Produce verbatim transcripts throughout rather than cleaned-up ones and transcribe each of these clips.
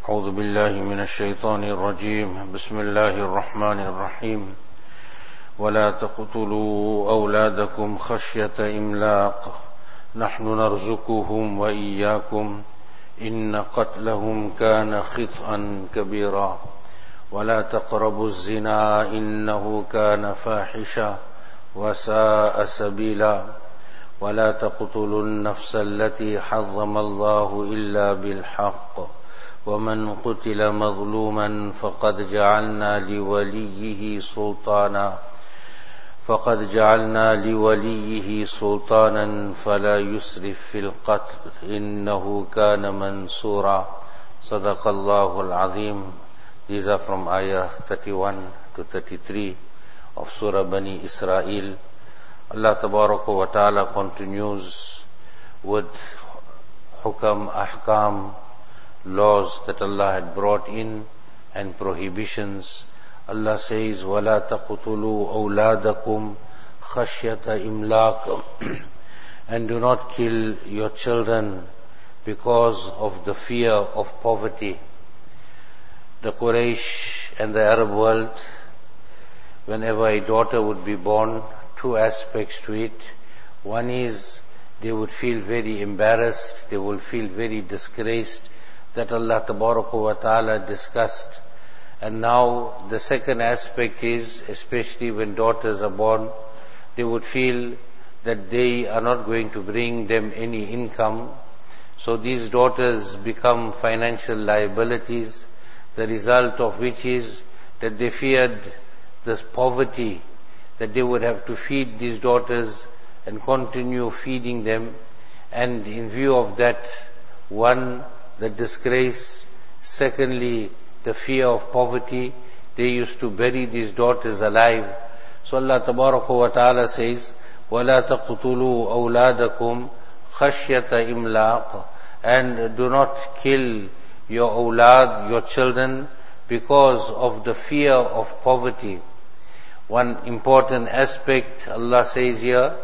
أعوذ بالله من الشيطان الرجيم بسم الله الرحمن الرحيم ولا تقتلوا أولادكم خشية إملاق نحن نرزقهم وإياكم إن قتلهم كان خطئا كبيرا ولا تقربوا الزنا إنه كان فاحشا وساء سبيلا ولا تقتلوا النفس التي حرم الله إلا بالحق ومن قتل مظلوما فقد جعلنا لوليه سلطانا فقد جعلنا لوليه سلطانا فلا يسرف في القتل إنه كان منصورا صدق الله العظيم. These are from ayah thirty-one to thirty-three of Surah Bani Israel. Allah Tabaraka wa Ta'ala continues with hukam, ahkam, laws that Allah had brought in and prohibitions. Allah says, وَلَا تَقْتُلُوا أَوْلَادَكُمْ خَشْيَةَ إِمْلَاقٍ and do not kill your children because of the fear of poverty. The Quraysh and the Arab world, whenever a daughter would be born, two aspects to it. One is they would feel very embarrassed, they will feel very disgraced, that Allah Tabaraka wa Ta'ala discussed. And now the second aspect is, especially when daughters are born, they would feel that they are not going to bring them any income. So these daughters become financial liabilities, the result of which is that they feared this poverty, that they would have to feed these daughters and continue feeding them. And in view of that, one, the disgrace, secondly, the fear of poverty, they used to bury these daughters alive. So Allah Tabaraka wa Ta'ala says, وَلَا تَقْتُلُوا أَوْلَادَكُمْ خَشْيَةَ إِمْلَاقٍ and do not kill your awlad, your children, because of the fear of poverty. One important aspect, Allah says here,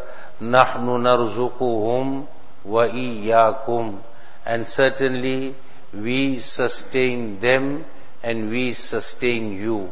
نَحْنُ نَرْزُقُهُمْ وَإِيَّاكُمْ and certainly we sustain them and we sustain you.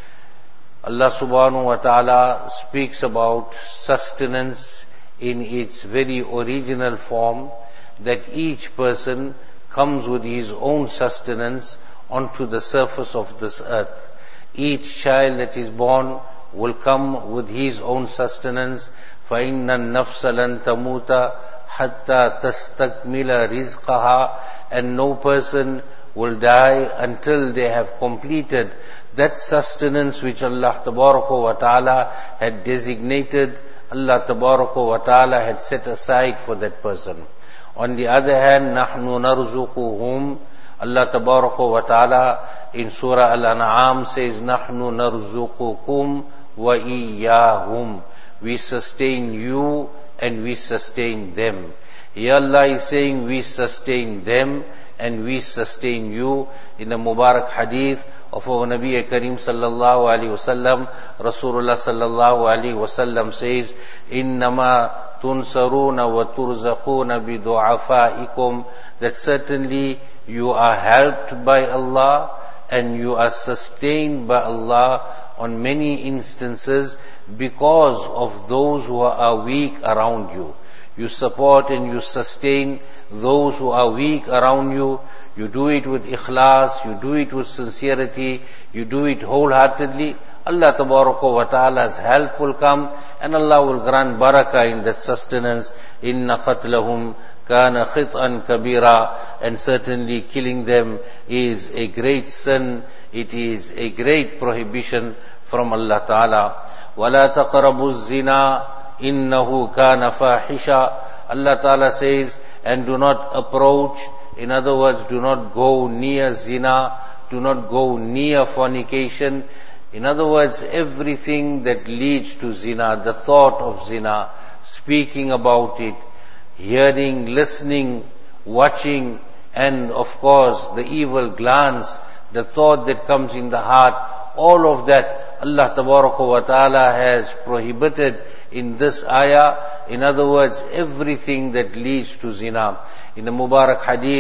Allah subhanahu wa ta'ala speaks about sustenance in its very original form, that each person comes with his own sustenance onto the surface of this earth. Each child that is born will come with his own sustenance. فَإِنَّ النَّفْسَ لَن تَمُوتَ حَتَّى تَسْتَكْمِلَ رِزْقَهَا and no person will die until they have completed that sustenance which Allah Tabaraka wa Ta'ala had designated, Allah Tabaraka wa Ta'ala had set aside for that person. On the other hand, نَحْنُ نَرْزُقُهُمْ Allah Tabaraka wa Ta'ala in Surah Al-An'am says, نَحْنُ نَرْزُقُكُمْ وَإِيَّاهُمْ we sustain you and we sustain them. Here Allah is saying we sustain them and we sustain you. In the Mubarak Hadith of our Nabi Kareem sallallahu alaihi wasallam, Rasulullah sallallahu alaihi wasallam says, إِنَّمَا تُنْصَرُونَ وَتُرْزَقُونَ بِدُعَفَائِكُمْ that certainly you are helped by Allah and you are sustained by Allah on many instances because of those who are weak around you. You support and you sustain those who are weak around you. You do it with ikhlas, you do it with sincerity, you do it wholeheartedly. Allah Tabaraka wa Ta'ala's help will come and Allah will grant barakah in that sustenance. Inna qatlahum kana khit'an kabira and certainly killing them is a great sin. It is a great prohibition from Allah Ta'ala. وَلَا تَقْرَبُوا الزِّنَا إِنَّهُ كَانَ فَاحِشًا Allah Ta'ala says, and do not approach, in other words, do not go near zina, do not go near fornication. In other words, everything that leads to zina, the thought of zina, speaking about it, hearing, listening, watching, and of course the evil glance, the thought that comes in the heart, all of that Allah Tabaraka wa Ta'ala has prohibited in this ayah. In other words, everything that leads to zina. In the Mubarak Hadith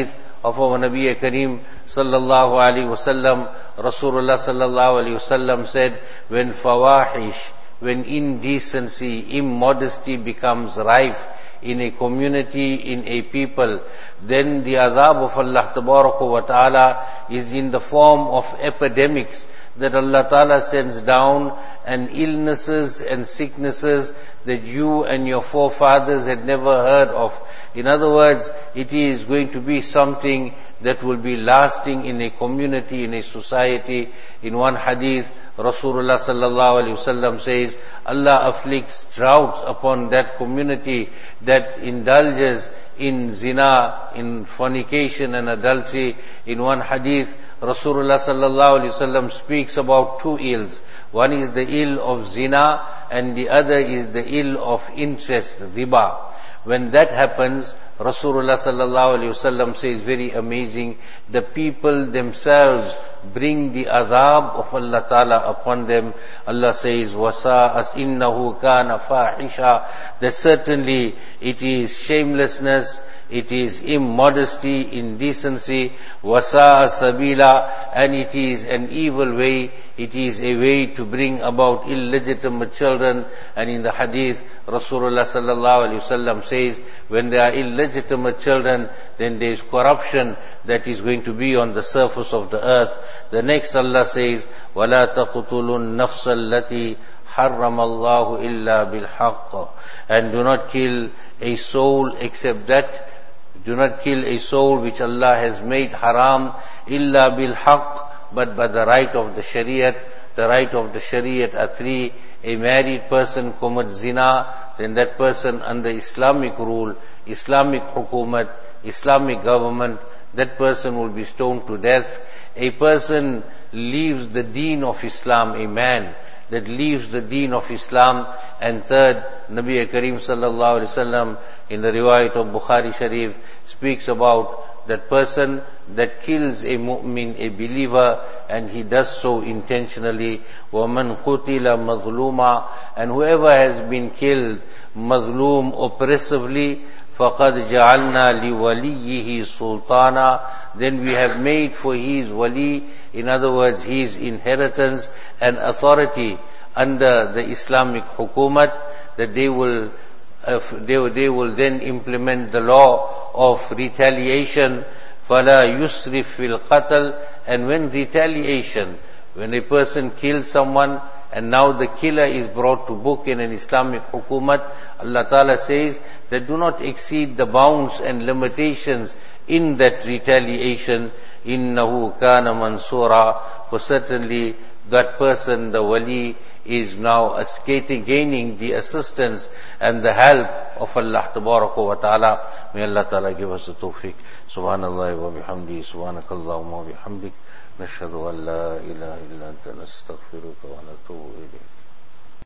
of our Nabi Kareem sallallahu alaihi wasallam. Rasulullah sallallahu alaihi wasallam said, when fawahish, when indecency, immodesty becomes rife in a community, in a people, then the azab of Allah tabaraka wa ta'ala is in the form of epidemics that Allah Ta'ala sends down, and illnesses and sicknesses that you and your forefathers had never heard of. In other words, it is going to be something that will be lasting in a community, in a society. In one hadith, Rasulullah sallallahu alaihi wasallam says, Allah afflicts droughts upon that community that indulges in zina, in fornication and adultery. In one hadith, Rasulullah sallallahu alaihi wasallam speaks about two ills. One is the ill of zina, and the other is the ill of interest, riba. When that happens, Rasulullah sallallahu alaihi wasallam says, very amazing, the people themselves bring the azab of Allah Ta'ala upon them. Allah says, وَسَاءَ إِنَّهُ كَانَ فَاحِشًا, that certainly it is shamelessness, it is immodesty, indecency, وَسَاءَ سَبِيلًا, and it is an evil way, it is a way to bring about illegitimate children. And in the hadith, Rasulullah sallallahu alaihi wasallam says, when there are illegitimate children, then there is corruption that is going to be on the surface of the earth. The next Allah says, وَلَا تَقْتُلُوا النَّفْسَ الَّتِي حَرَّمَ اللَّهُ إِلَّا بِالْحَقِّ, and do not kill a soul except that, do not kill a soul which Allah has made haram, illa bil haqq, but by the right of the Shariat. The right of the Shariat are three. A married person commits zina, then that person under Islamic rule, Islamic hukumat, Islamic government, that person will be stoned to death. A person leaves the deen of Islam, a man that leaves the deen of Islam. And third, Nabi Kareem sallallahu alaihi wasallam in the riwayat of Bukhari Sharif speaks about that person that kills a mu'min, a believer, and he does so intentionally. وَمَنْ قُتِلَ مَظْلُومًا, and whoever has been killed mazloom, oppressively, فَقَدْ جَعَلْنَا لِوَلِيِّهِ سُلْطَانًا, then we have made for his wali, in other words, his inheritance and authority under the Islamic hukumat, that they will uh, they, they will then implement the law of retaliation. فَلَا يُسْرِفْ فِي الْقَتْلِ, and when retaliation, when a person kills someone and now the killer is brought to book in an Islamic hukumat, Allah Ta'ala says that do not exceed the bounds and limitations in that retaliation. إِنَّهُ كَانَ مَنْصُورًا, for certainly that person, the wali, is now gaining the assistance and the help of Allah Tabaraka wa Ta'ala. May Allah Ta'ala give us the tawfiq. Subhanallah wa bihamdi, subhanakallahumma wa bihamdik, nashhadu an la ilaha illa anta nastaghfiruka wa natubu ilayk.